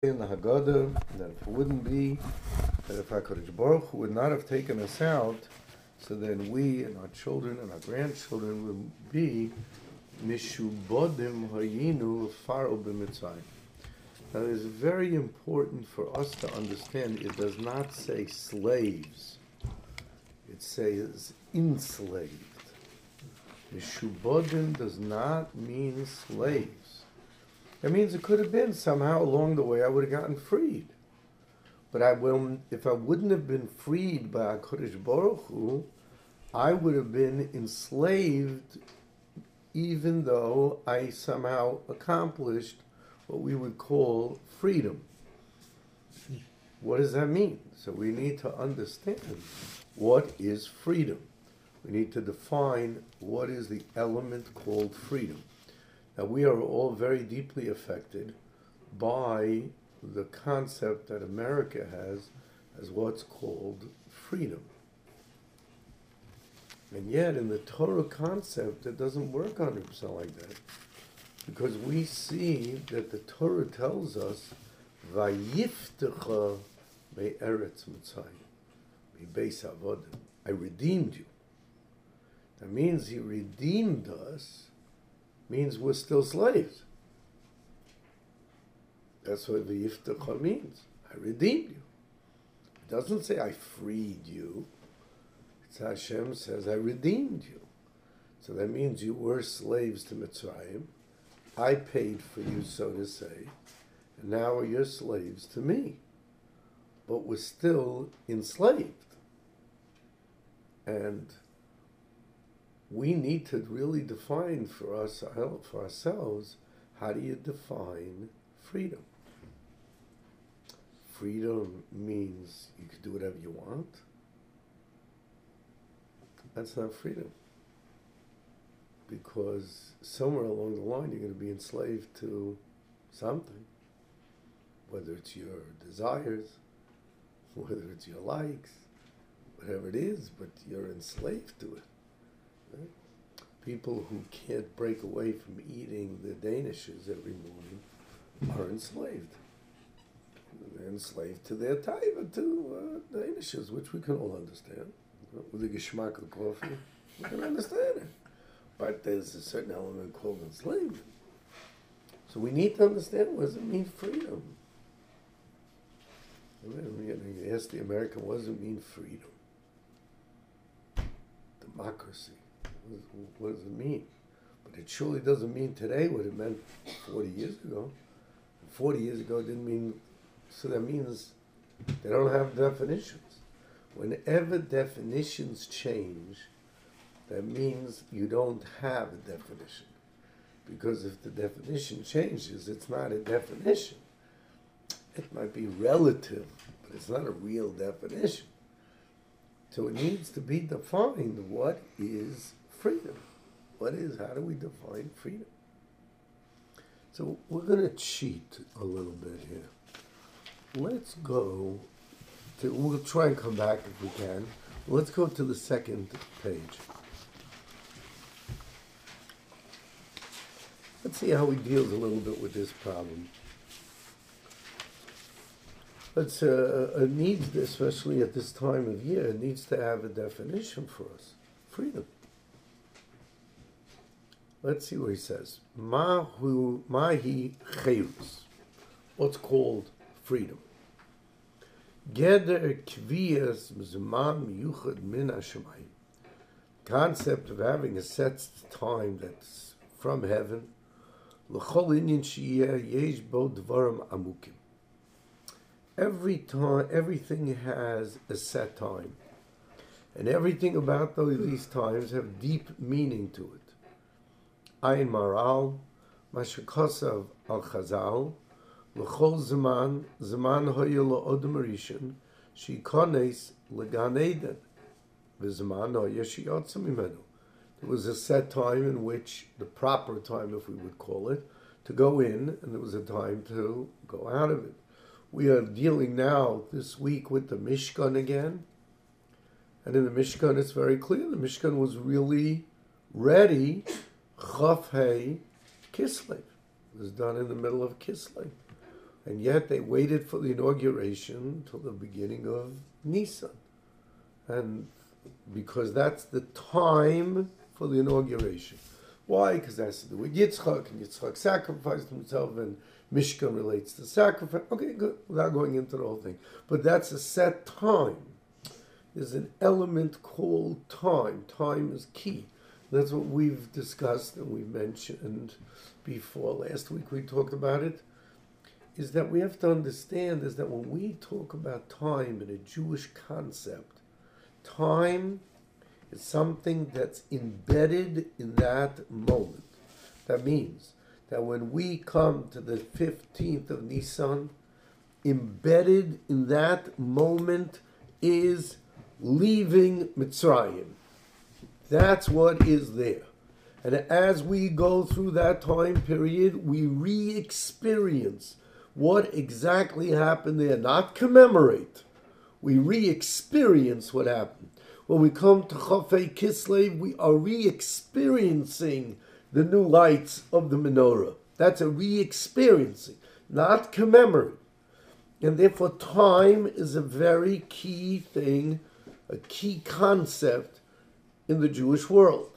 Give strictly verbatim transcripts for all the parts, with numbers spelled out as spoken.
in the Haggadah that if it wouldn't be, that if HaKadosh Baruch Hu would not have taken us out, so then we and our children and our grandchildren would be mishubodim hayinu faro b'mitzrayim. Now it is very important for us to understand it does not say slaves. It says enslaved. Mishubodim does not mean slaves. That means it could have been somehow along the way I would have gotten freed. But I will, if I wouldn't have been freed by HaKadosh Baruch Hu, I would have been enslaved even though I somehow accomplished what we would call freedom. What does that mean? So we need to understand what is freedom. We need to define what is the element called freedom. Now, we are all very deeply affected by the concept that America has as what's called freedom. And yet, in the Torah concept, it doesn't work one hundred percent like that. Because we see that the Torah tells us, Vayiftecha me'eretz Mitzrayim, me'beis avodim. I redeemed you. That means he redeemed us, means we're still slaves. That's what the Yiftecha means. I redeemed you. It doesn't say I freed you. It's Hashem says I redeemed you. So that means you were slaves to Mitzrayim. I paid for you, so to say. And now you're slaves to me. But we're still enslaved. And we need to really define for us, for ourselves, how do you define freedom? Freedom means you can do whatever you want. That's not freedom. Because somewhere along the line you're going to be enslaved to something. Whether it's your desires, whether it's your likes, whatever it is, but you're enslaved to it. Right? People who can't break away from eating the Danishes every morning are enslaved. They're enslaved to their taiva, to uh, Danishes, which we can all understand. With the geschmack of coffee, we can understand it. But there's a certain element called enslavement. So we need to understand, what does it mean freedom? You ask the American, what does it mean freedom? Democracy. What does it mean? But it surely doesn't mean today what it meant forty years ago. forty years ago it didn't mean, so that means they don't have definitions. Whenever definitions change, that means you don't have a definition. Because if the definition changes, it's not a definition. It might be relative, but it's not a real definition. So it needs to be defined. What is freedom? What is, how do we define freedom? So we're going to cheat a little bit here. Let's go to, we'll try and come back if we can. Let's go to the second page. Let's see how he deals a little bit with this problem. It's, uh, it needs, especially at this time of year, it needs to have a definition for us. Freedom. Let's see what he says. Mahu, mahi cherus. What's called freedom? Geder kviyas mizman miyuchad min hashemayim. Concept of having a set time that's from heaven. L'chol inyan sheyeh yesh bo dvarim amukim. Every time, everything has a set time. And everything about those, these times have deep meaning to it. Ayin maral, mashakasav al chazal, l'chol zaman, zaman hoya lo'odem rishon, shikones legan eden, v'zaman hoya shiyotzim imenu. There was a set time in which, the proper time, if we would call it, to go in, and there was a time to go out of it. We are dealing now this week with the Mishkan again. And in the Mishkan, it's very clear. The Mishkan was really ready. Chaf Hei Kislev. It was done in the middle of Kislev. And yet they waited for the inauguration till the beginning of Nisan. And because that's the time for the inauguration. Why? Because that's to do with Yitzchak, and Yitzchak sacrificed himself, and Mishkan relates to sacrifice. Okay, good, without going into the whole thing. But that's a set time. There's an element called time. Time is key. That's what we've discussed and we mentioned before. Last week we talked about it. Is that we have to understand is that when we talk about time in a Jewish concept, time is something that's embedded in that moment. That means that when we come to the fifteenth of Nisan, embedded in that moment is leaving Mitzrayim. That's what is there. And as we go through that time period, we re-experience what exactly happened there. Not commemorate. We re-experience what happened. When we come to Chafei Kislev, we are re-experiencing the new lights of the menorah. That's a re-experiencing, not commemorate. And therefore time is a very key thing, a key concept in the Jewish world.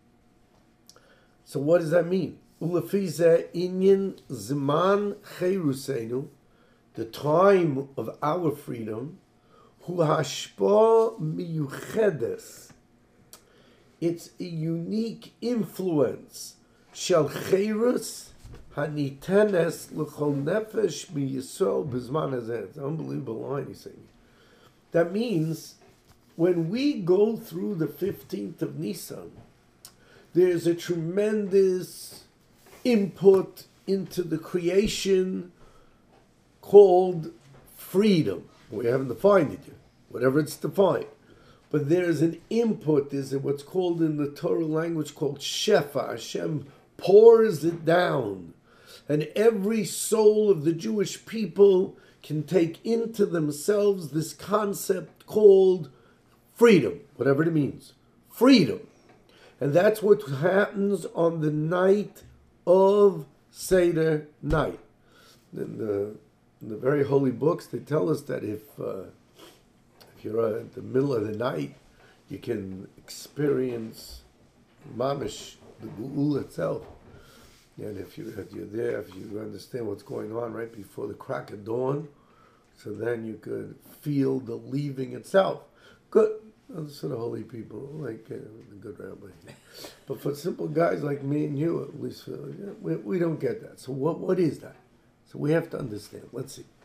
So what does that mean? Ulefize inyan zman cheirusenu, the time of our freedom, hu hashpa miyuchedes. It's a unique influence. Shel cheirus hanitenes l'chol nefesh miyisrael b'zman hazeh. It's an unbelievable line he's saying. That means when we go through the fifteenth of Nisan, there's a tremendous input into the creation called freedom. We haven't defined it yet, whatever it's defined. But there's an input, there's what's called in the Torah language called Shefa. Hashem pours it down. And every soul of the Jewish people can take into themselves this concept called freedom, whatever it means. Freedom. And that's what happens on the night of Seder night. In the, in the very holy books, they tell us that if uh, if you're uh, at the middle of the night, you can experience mamish, the Geula itself. And if, you, if you're there, if you understand what's going on right before the crack of dawn, so then you could feel the leaving itself. Good. Those are the holy people, like uh, the good rabbi. But for simple guys like me and you, at least, uh, yeah, we, we don't get that. So what what is that? So we have to understand. Let's see.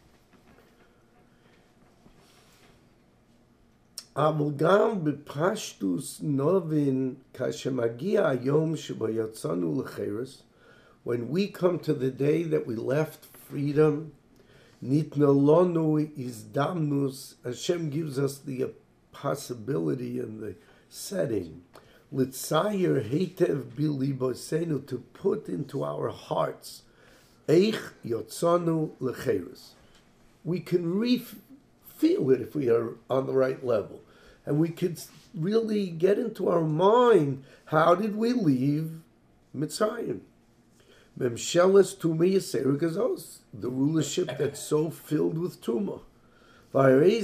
Amulgam b'pashtus novin kashemagia ayom shebayatzanu lecheres. When we come to the day that we left freedom, nitnolonu izdamnus. Hashem gives us the possibility and the setting, litzayer heitev bilibosenu, to put into our hearts, eich yotzanu lecheres. We can re feel it if we are on the right level, and we could really get into our mind, how did we leave Mitzrayim? Memsheles Tumah Yisera Gazos, the rulership that's so filled with Tumah. It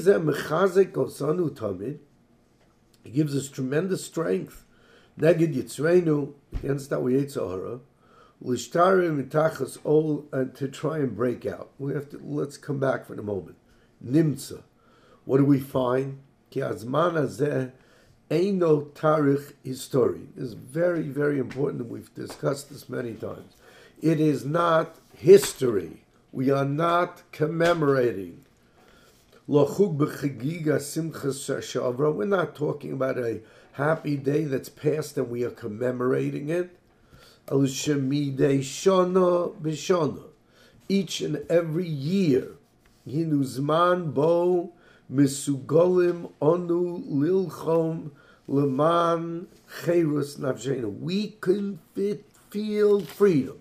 gives us tremendous strength. Neged Yitzreinu, against our Yetzer Hara, Lishtarim Mitachas Ol, and to try and break out. We have to. Let's come back for a moment. Nimtza. What do we find? Ki azman hazeh eino tarich histori. This is very, very important, and we've discussed this many times. It is not history. We are not commemorating. We're not talking about a happy day that's past and we are commemorating it. Each and every year, Hinuzman bo misugolim onu lilchom leman cherus nafshenu. We can fit, feel freedom.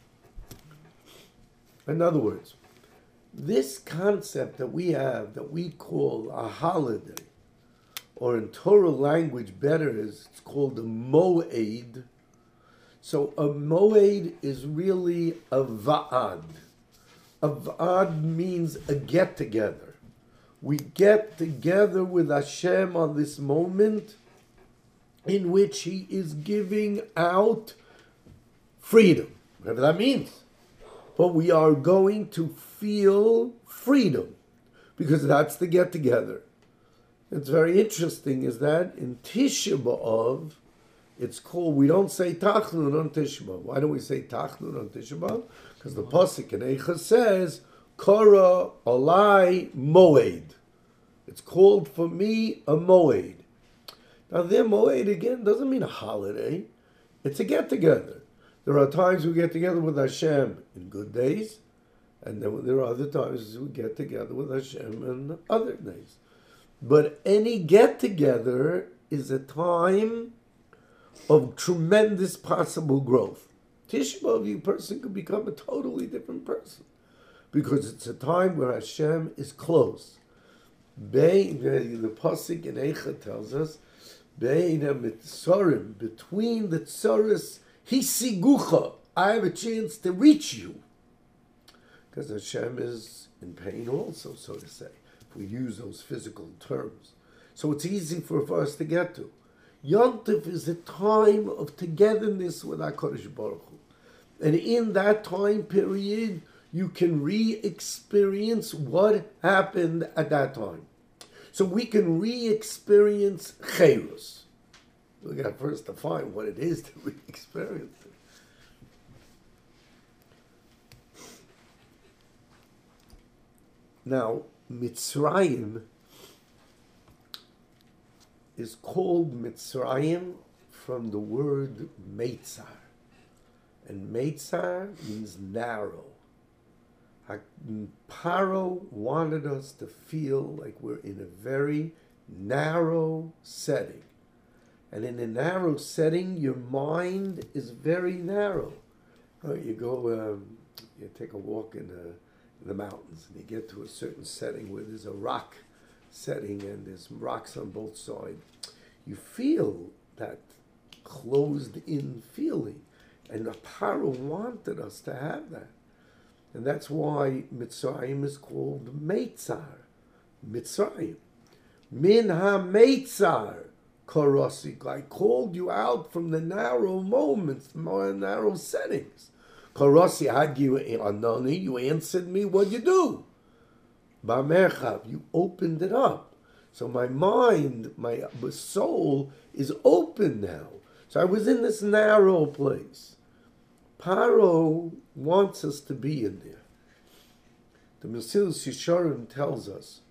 In other words, this concept that we have, that we call a holiday, or in Torah language better is it's called a moed. So a moed is really a va'ad. Avad means a get together. We get together with Hashem on this moment in which He is giving out freedom, whatever that means. But we are going to feel freedom because that's the get together. It's very interesting is that in Tisha B'Av, it's called, we don't say Tachnun on Tisha B'Av. Why don't we say Tachnun on Tisha B'Av? Because the Pasuk in Eicha says, Kara Alai Moed. It's called for me a Moed. Now their Moed again doesn't mean a holiday. It's a get together. There are times we get together with Hashem in good days, and then there are other times we get together with Hashem in other days. But any get-together is a time of tremendous possible growth. Tisha B'Av, a person could become a totally different person because it's a time where Hashem is close. Be, the Pasuk in Eicha tells us, Be'ina mitzorim, between the tzoros, hisigucha, I have a chance to reach you. Because Hashem is in pain also, so to say, if we use those physical terms. So it's easy for us to get to. Yom Tov is a time of togetherness with HaKadosh Baruch Hu. And in that time period, you can re-experience what happened at that time. So we can re-experience Chayrus. We got first to find what it is to re-experience it. Now, Mitzrayim is called Mitzrayim from the word Meitzar. And Meitzar means narrow. Paro wanted us to feel like we're in a very narrow setting. And in a narrow setting, your mind is very narrow. Uh, you go, um, you take a walk in the, in the mountains, and you get to a certain setting where there's a rock setting and there's rocks on both sides. You feel that closed-in feeling. And the Paro wanted us to have that. And that's why Mitzrayim is called Meitzar. Mitzrayim. Min ha-Meitzar. Karosik, I called you out from the narrow moments, the more narrow settings. Karosi had you anoni, you answered me, what you do? Ba'merchav, you opened it up. So my mind, my soul is open now. So I was in this narrow place. Paro wants us to be in there. The Mesilas Yesharim tells us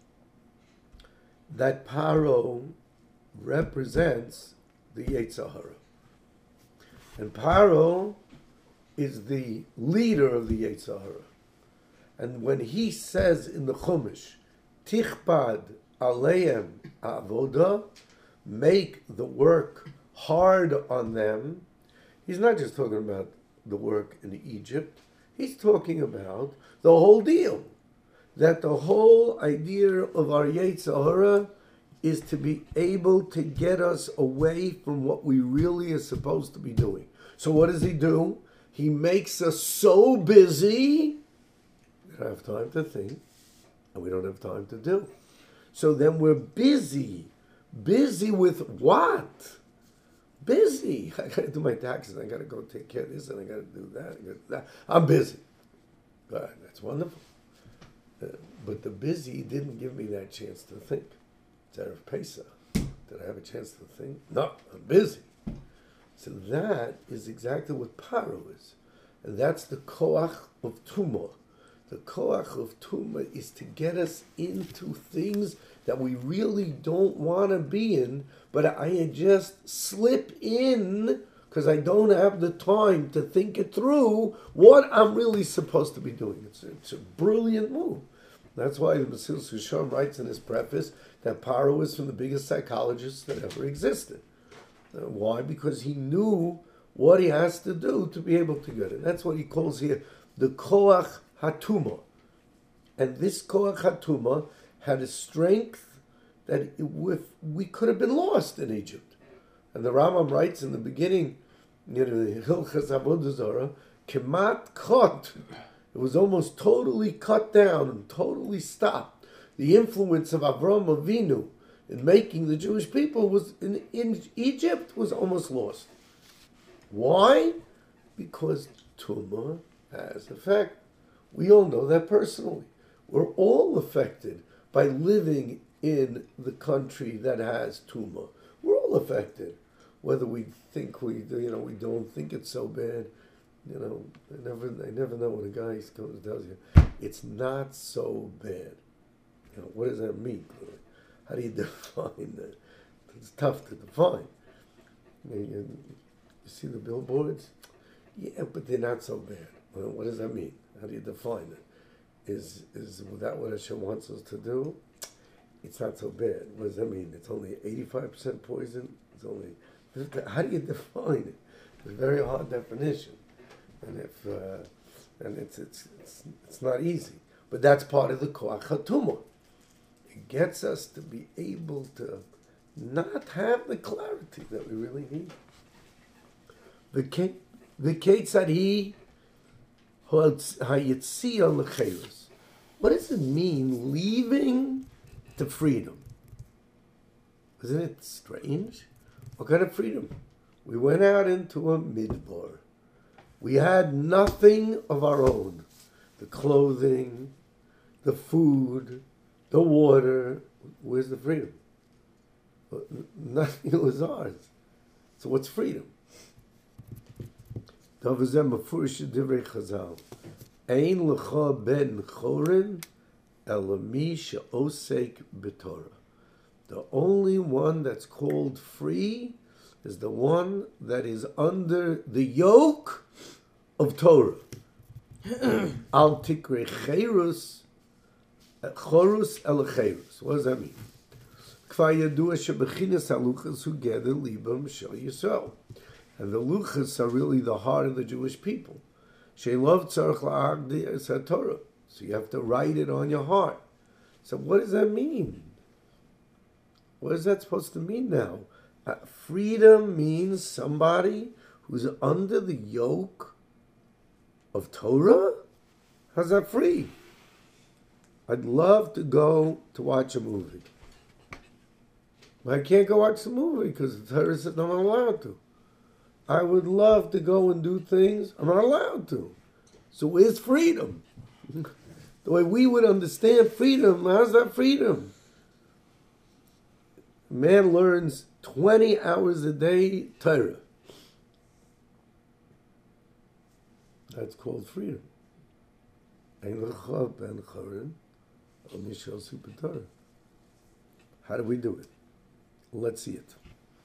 that Paro represents the Yetzer Hara. And Paro is the leader of the Yetzer Hara. And when he says in the Chumash, Tichpad aleim avoda, make the work hard on them, he's not just talking about the work in Egypt, he's talking about the whole deal. That the whole idea of our Yetzer Hara is to be able to get us away from what we really are supposed to be doing. So what does he do? He makes us so busy, we don't have time to think, and we don't have time to do. So then we're busy. Busy with what? Busy. I got to do my taxes, I got to go take care of this, and I got to do that, I gotta do that. I'm busy. Good, that's wonderful. Uh, but the busy didn't give me that chance to think. Erev Pesach. Did I have a chance to think? No, I'm busy. So that is exactly what Paro is. And that's the Koach of Tumah. The Koach of Tumah is to get us into things that we really don't want to be in, but I just slip in because I don't have the time to think it through what I'm really supposed to be doing. It's a, it's a brilliant move. That's why the Mesilas Yesharim writes in his preface that Paro is from the biggest psychologists that ever existed. Uh, why? Because he knew what he has to do to be able to get it. That's what he calls here the Koach HaTumah. And this Koach HaTumah had a strength that it, with, we could have been lost in Egypt. And the Rambam writes in the beginning, you know, Hilchas Avodah Zarah, Kemat Kot. It was almost totally cut down and totally stopped. The influence of Avraham Avinu in making the Jewish people was in, in Egypt was almost lost. Why? Because Tumah has effect. We all know that personally. We're all affected by living in the country that has Tumah. We're all affected. Whether we think we, you know, we don't think it's so bad. You know, I never, I never know what a guy goes tells you. It's not so bad. You know, what does that mean? How do you define that? It's tough to define. You, you, you see the billboards? Yeah, but they're not so bad. Well, what does that mean? How do you define it? Is is that what Hashem wants us to do? It's not so bad. What does that mean? It's only eighty-five percent poison? It's only... How do you define it? It's a very hard definition. And if uh, and it's, it's it's it's not easy. But that's part of the Koach HaTumah. It gets us to be able to not have the clarity that we really need. The Kate the Ketzad Hayitzia L'Cheirus. What does it mean, leaving to freedom? Isn't it strange? What kind of freedom? We went out into a midbar. We had nothing of our own. The clothing, the food, the water. Where's the freedom? Nothing was ours. So what's freedom? Ein lecha ben chorin elami she'osek b'Torah. The only one that's called free is the one that is under the yoke of Torah. Al tikre cherus, chorus el cherus. What does that mean? K'va yadua shebechinas haluchas together libam shel Yisrael. And the luchas are really the heart of the Jewish people. She'lov tzarich la'agdi es Torah. So you have to write it on your heart. So what does that mean? What is that supposed to mean now? Uh, freedom means somebody who's under the yoke of Torah? How's that free? I'd love to go to watch a movie. But I can't go watch the movie because the Torah said I'm not allowed to. I would love to go and do things. I'm not allowed to. So where's freedom? The way we would understand freedom, how's that freedom? A man learns twenty hours a day Torah. That's called freedom. How do we do it? Let's see it.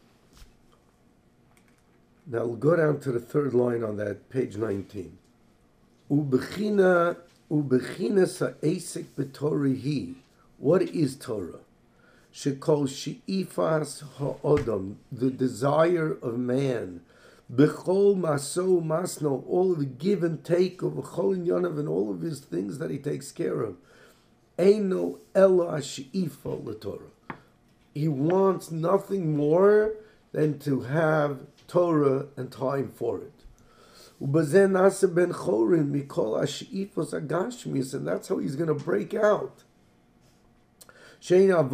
Now we'll go down to the third line on that, page nineteen. Ubechina ubechina sa'esek b'Torah. What is Torah? Shekol she'ifas ha'odam, the desire of man. Bechol maso masno, all of the give and take of Bechol Yanav and all of his things that he takes care of. Eino ela she'ifa l'Torah. He wants nothing more than to have Torah and time for it. And that's how he's going to break out. So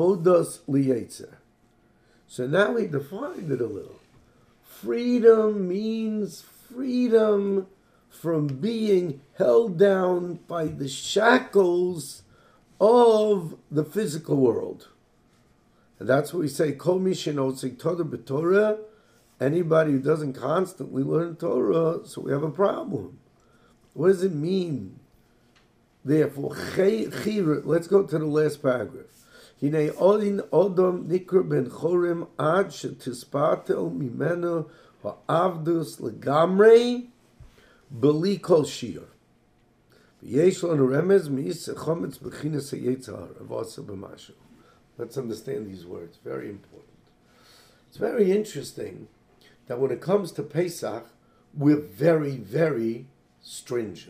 now he defined it a little. Freedom means freedom from being held down by the shackles of the physical world. And that's what we say, Kol mi she'nosek Torah b'Torah. Anybody who doesn't constantly learn Torah, so we have a problem. What does it mean? Therefore, let's go to the last paragraph. Hinei odin odom nikra ben chorim ad shetispatel mimenu ha'avdus legamrei beli kol shir. V'yesh lanu remez mi'is chometz b'chinas ha'yetzar avasa b'mashu. Let's understand these words. Very important. It's very interesting that when it comes to Pesach, we're very, very stringent.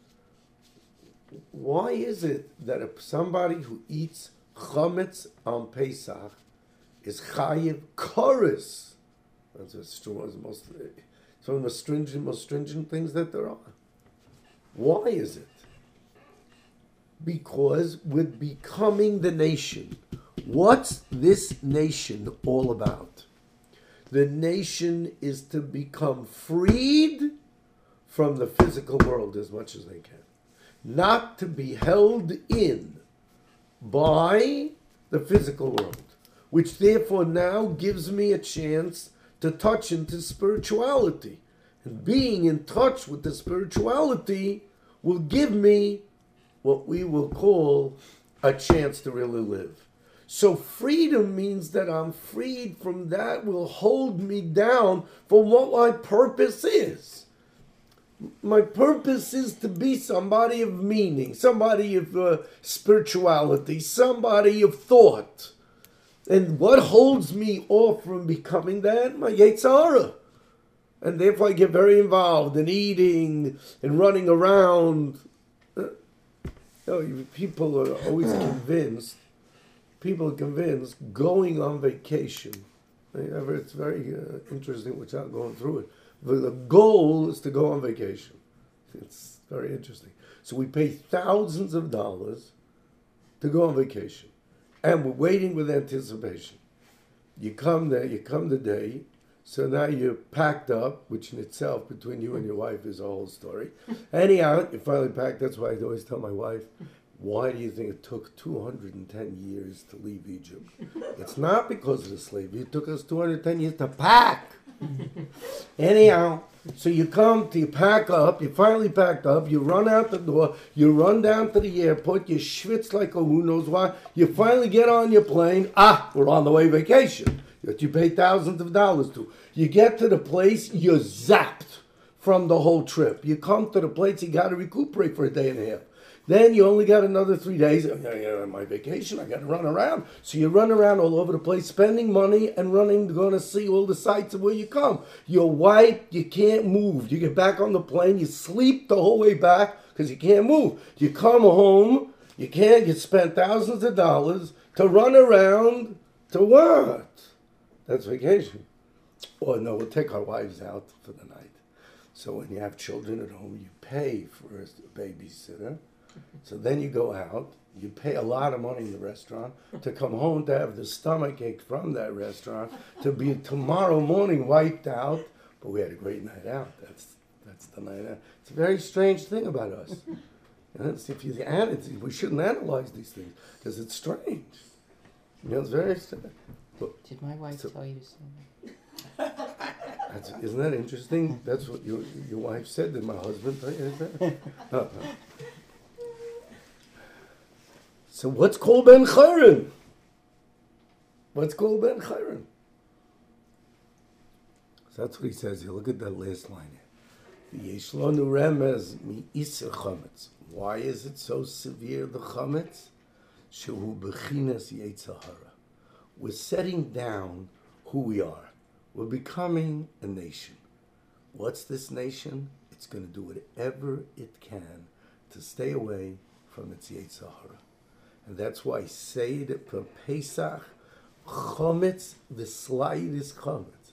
Why is it that if somebody who eats chametz on Pesach is chayiv koris? That's one of the most, it's one of the most stringent, most stringent things that there are. Why is it? because we're becoming the nation. What's this nation all about? The nation is to become freed from the physical world as much as they can. Not to be held in by the physical world, which therefore now gives me a chance to touch into spirituality. And being in touch with the spirituality will give me what we will call a chance to really live. So freedom means that I'm freed from that will hold me down for what my purpose is. My purpose is to be somebody of meaning, somebody of uh, spirituality, somebody of thought. And what holds me off from becoming that? My Yetzer Hara. And therefore I get very involved in eating and running around. You know, people are always convinced, people are convinced going on vacation. It's very uh, interesting without going through it. But the goal is to go on vacation. It's very interesting. So we pay thousands of dollars to go on vacation. And we're waiting with anticipation. You come there, you come the day, so now you're packed up, which in itself, between you and your wife, is a whole story. Anyhow, you finally packed. That's why I always tell my wife, why do you think it took two hundred ten years to leave Egypt? It's not because of the slavery. It took us two hundred ten years to pack. Anyhow, so you come, to, you pack up, you finally packed up, you run out the door, you run down to the airport, you schwitz like a who knows why, you finally get on your plane, ah, we're on the way vacation, that you pay thousands of dollars to. You get to the place, you're zapped from the whole trip. You come to the place, you got to recuperate for a day and a half. Then you only got another three days. On my vacation, I got to run around. So you run around all over the place, spending money and running, going to see all the sights of where you come. You're wiped. You can't move. You get back on the plane. You sleep the whole way back because you can't move. You come home. You can't. You spend thousands of dollars to run around to what? That's vacation. Or no, we'll take our wives out for the night. So when you have children at home, you pay for a babysitter. So then you go out, you pay a lot of money in the restaurant to come home to have the stomach ache from that restaurant, to be tomorrow morning wiped out. But we had a great night out. That's that's the night out. It's a very strange thing about us. And if you add it, we shouldn't analyze these things because it's strange. You know, it's very strange. But, Did my wife so, tell you to say that's, isn't that interesting? That's what your your wife said. Did my husband tell you that? No, no. So what's called Ben Chayrin? What's called Ben Chayrin? So that's what he says here. Look at that last line here. Yesh lanu remez mi iser chametz. Why is it so severe, the chametz? Shehu bechinas Yetzer Hara. We're setting down who we are. We're becoming a nation. What's this nation? It's going to do whatever it can to stay away from its Yetzer Hara. And that's why Seder for Pesach, Chometz, the slightest Chometz.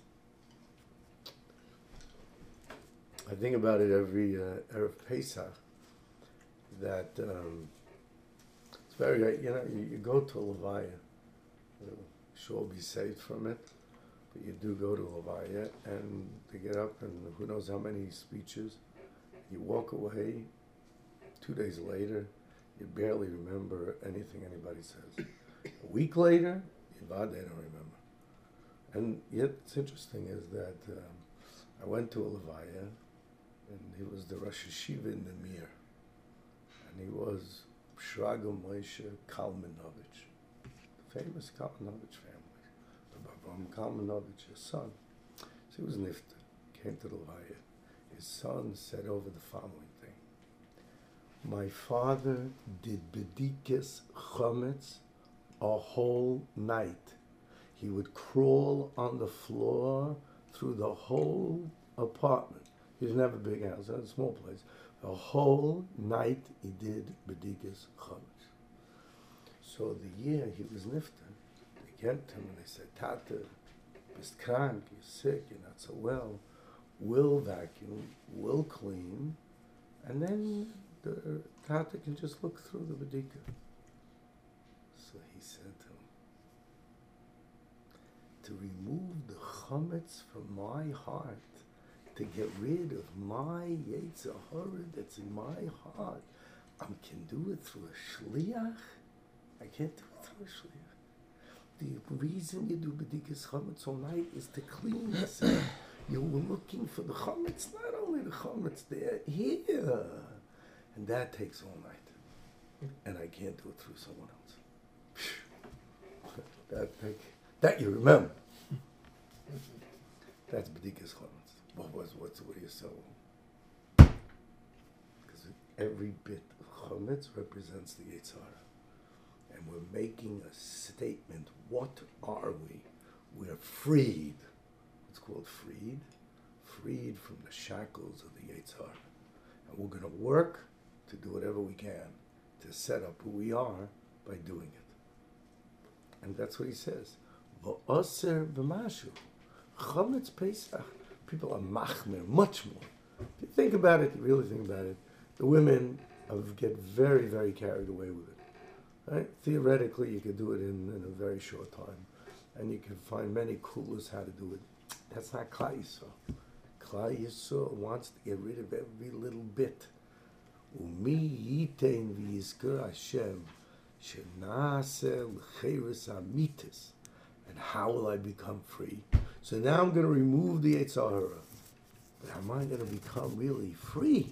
I think about it every uh, Erev Pesach, that um, it's very, you know, you, you go to Levaya, you sure be saved from it, but you do go to Levaya, and they get up and who knows how many speeches, you walk away, two days later, you barely remember anything anybody says. A week later, you they don't remember. And yet, it's interesting is that um, I went to a Levaya, and he was the Rosh Yeshiva in the Mir, and he was Shraga Moshe Kalmanovich, the famous Kalmanovich family, the Babam Kalmanovich, his son. So he was nifta, came to the Levaya. His son said over the following thing. My father did Bedikas Chometz a whole night. He would crawl on the floor through the whole apartment. He didn't have a big house, it was a small place. The whole night he did Bedikas Chometz. So the year he was nifta, they came to him and they said, Tata, bist krank, you're sick, you're not so well. We'll vacuum, we'll clean, and then the Tata can just look through the Bedika. So he said to him, to remove the chametz from my heart, to get rid of my Yetzer Hara that's in my heart, I can do it through a shliach. I can't do it through a shliach. The reason you do Bedikas Chametz all night is to clean yourself. You're looking for the chametz, not only the chametz there, here. And that takes all night. And I can't do it through someone else. that, that, that you remember. That's Bedikas Chametz. What was, what's, what do you say? Because every bit of chametz represents the Yetzer Hara. And we're making a statement. What are we? We're freed. It's called freed. Freed from the shackles of the Yetzer Hara. And we're going to work to do whatever we can to set up who we are by doing it. And that's what he says. V'oser v'mashu. Chametz Pesach. People are machmer, much more. If you think about it, you really think about it, the women have get very, very carried away with it. Right? Theoretically, you could do it in, in a very short time. And you can find many clues how to do it. That's not Klal Yisrael. Klal Yisrael wants to get rid of every little bit. Umi yitein v'yizkar Hashem shenaseh l'cheres amitis. And how will I become free? So now I'm going to remove the Yetzer Hara. But how am I going to become really free?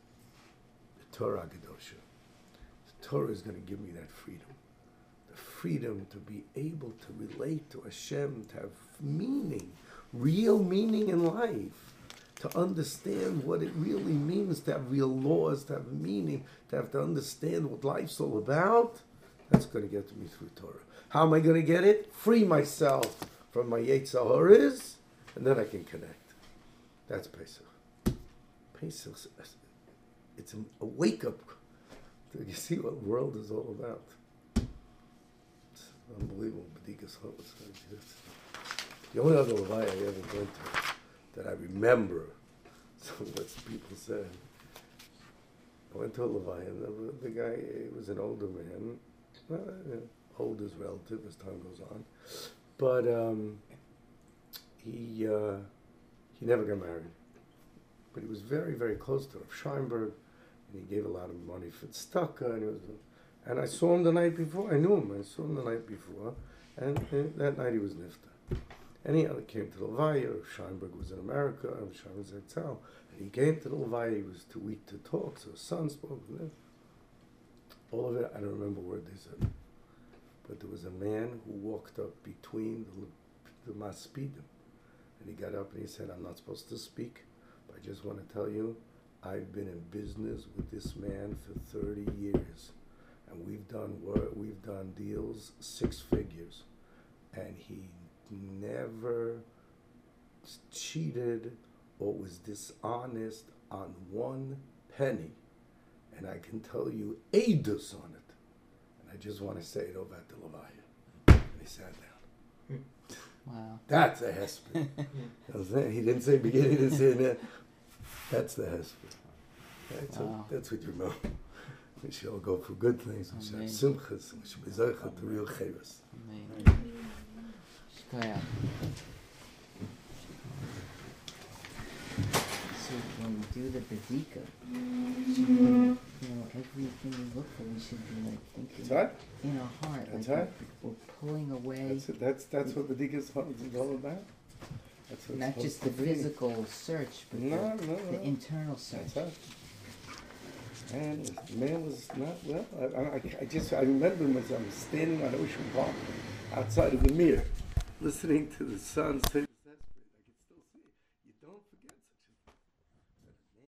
The Torah Kedosha. The Torah is going to give me that freedom. The freedom to be able to relate to Hashem, to have meaning, real meaning in life, to understand what it really means, to have real laws, to have meaning, to have to understand what life's all about. That's going to get to me through Torah. How am I going to get it? Free myself from my Yetzer Haras, and then I can connect. That's Pesach. Pesach, it's a wake-up. You see what the world is all about. It's unbelievable. Bedikas Chametz. The only other Levaya I ever went to that I remember, so what people said, I went to a Levaya, and the, the guy he was an older man, well, old as relative as time goes on, but um, he uh, he never got married. But he was very, very close to Rav Scheinberg, and he gave a lot of money for tzedakah, and he was, and I saw him the night before. I knew him. I saw him the night before, and, and that night he was nifta. And he came to the Levaya. Rav Scheinberg was in America. Rav Scheinberg was at Tzal, and he came to the Levaya. He was too weak to talk, so his son spoke. All of it, I don't remember what they said. But there was a man who walked up between the, the Maspidim. And he got up and he said, I'm not supposed to speak, but I just want to tell you, I've been in business with this man for thirty years. And we've done work, we've done deals, six figures. And he never cheated or was dishonest on one penny. And I can tell you Eidus on it. And I just want to say it over at the Levaya. And he sat down. Wow. That's a hesped. He didn't say beginning, he didn't say that. That's the hesped. Right? So Wow. that's what you know. We should all go for good things. We should have simchas. We should be zeichet to real chayvus. Amen. Shkoyach. So when we do the bedika, should we, you know, everything we look for, we should be like thinking That's right. in our heart, That's like right. we're, we're pulling away, That's it. That's that's what Bedikas Chametz is all about. That's what not it's just the supposed to be. physical search, but No, the, no, the no. internal search. That's right. Man, this man was not well. I, I, I just I remember him as I was standing on Ocean Park outside of the mirror, listening to the sun.